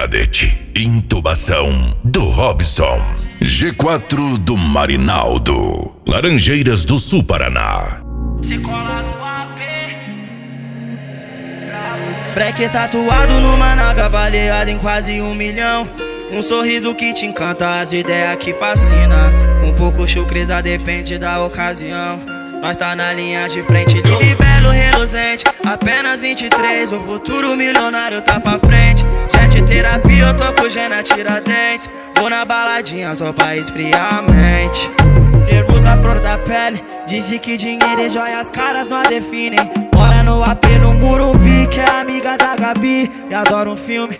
cadete. Intubação do Robson. G4 do Marinaldo. Laranjeiras do Sul, Paraná. Se cola no AP. Breque tatuado numa nave avaliada em quase 1 milhão. Um sorriso que te encanta, as ideias que fascina. Um pouco chucreza, depende da ocasião. Nós tá na linha de frente, lindo e belo, reluzente. Apenas 23, o futuro milionário tá pra frente. Jet terapia, eu tô com Gena Tiradentes. Vou na baladinha só pra esfriar a mente. Nervos à flor da pele, disse que dinheiro e joias caras não a definem. Mora no AP no Murumbi, que é amiga da Gabi. E adoro um filme.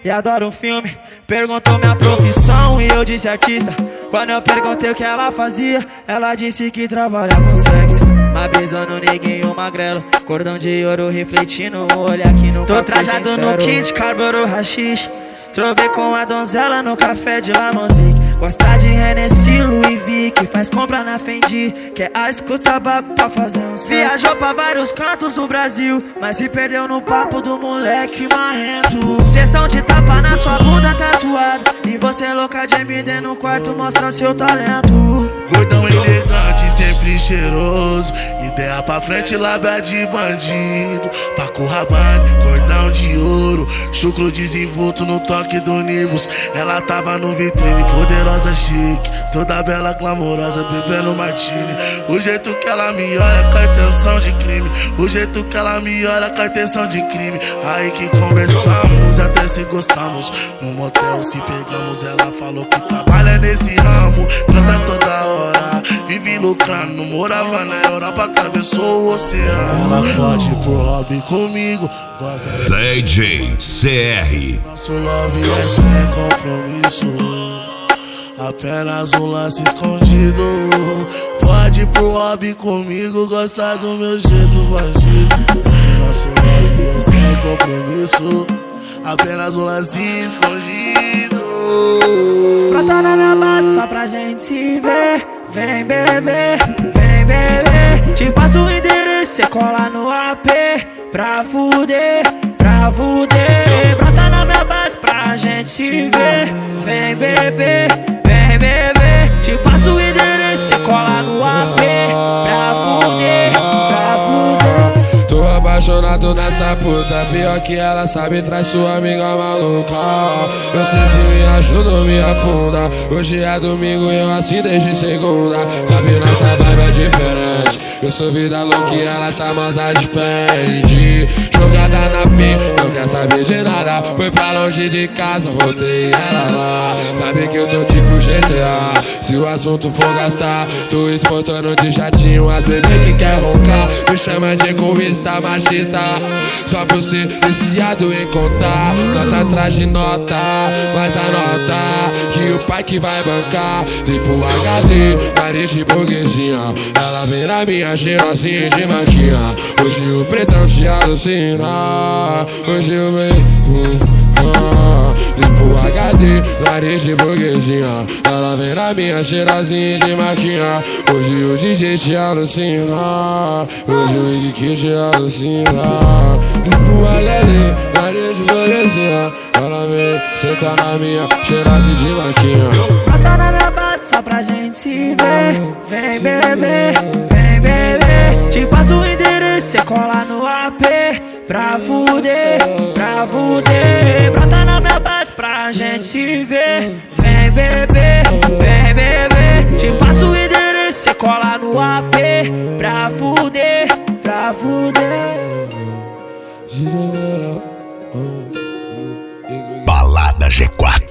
Perguntou minha profissão e eu disse artista. Quando eu perguntei o que ela fazia, ela disse que trabalha com sexo. Mas brisando ninguém, o magrelo, cordão de ouro refletindo o olho aqui no café. Tô trajado sincero no kit, carburou rachixe. Trovei com a donzela no café de La Musique. Gosta de Hennessy, Louis V, que faz compra na Fendi. Quer escutar tabaco pra fazer um sexo. Viajou pra vários cantos do Brasil, mas se perdeu no papo do moleque marrento. Sessão de tapa na sua bunda tatuada. E você louca de MD no quarto, mostra seu talento. Gordão elegante, sempre cheiroso. Ideia pra frente, lábia de bandido. Paco Rabanne, cordão de ouro. Chucro desenvolto no toque do Nibus. Ela tava no vitrine, poderosa, chique. Toda bela, glamourosa, bebendo martini. O jeito que ela me olha com a intenção de crime. O jeito que ela me olha com a intenção de crime. Aí que conversamos, até se gostamos. No motel se pegamos, ela falou que trabalha nesse ramo. Transa toda hora, vive lucrando. Morava na Europa, atravessou o oceano. Ela fode pro hobby comigo, gosta DJ CR. Nosso love é sem compromisso, apenas um lance escondido. Pode pro hobby comigo, gosta do meu jeito bandido. Esse nosso love é sem compromisso, apenas um lance escondido. Brota na minha base só pra gente se ver. Vem beber, vem beber. Te passo o endereço, cê cola no AP. Pra fuder, pra fuder. Brota na minha base pra gente se ver. Vem beber, vem beber. Te passo o endereço, cê cola no AP. Pra fuder, pra fuder. Tô apaixonado nessa puta, pior que ela sabe, traz sua amiga maluca. Não sei se me ajuda ou me afunda. Hoje é domingo e eu assim desde segunda. Sabe, nossa vibe é diferente. Eu sou vida louca e ela charmosa de Fendi. Jogada na pin, não quer saber de nada. Foi pra longe de casa, voltei ela lá. Sabe que eu tô tipo GTA. Se o assunto for gastar, tô exportando de jatinho as bebê que quer roncar. Me chama de egoísta, machista, só por ser viciado em contar. Nota atrás de nota, mas anota que o pai que vai bancar. Limpo HD, nariz de burguesinha. Ela vem na minha cheirosinha de maquinha. Hoje o pretão te alucina. Hoje eu venho limpo HD, nariz de burguesinha. Ela vem na minha cheirosinha de maquinha. Hoje o DJ te alucina. Hoje o Ig te alucina. Limpo HD, nariz de burguesinha. Ela vem sentar na minha cheirosinha de maquinha. Brota na minha base só pra gente se ver. Vem beber, vem beber. Te passo o endereço, cê cola no AP. Pra fuder, pra fuder. Brota na minha base pra gente se ver. Vem beber, vem beber. Te passo o endereço, cê cola no AP. Pra fuder, pra fuder. Balada G4.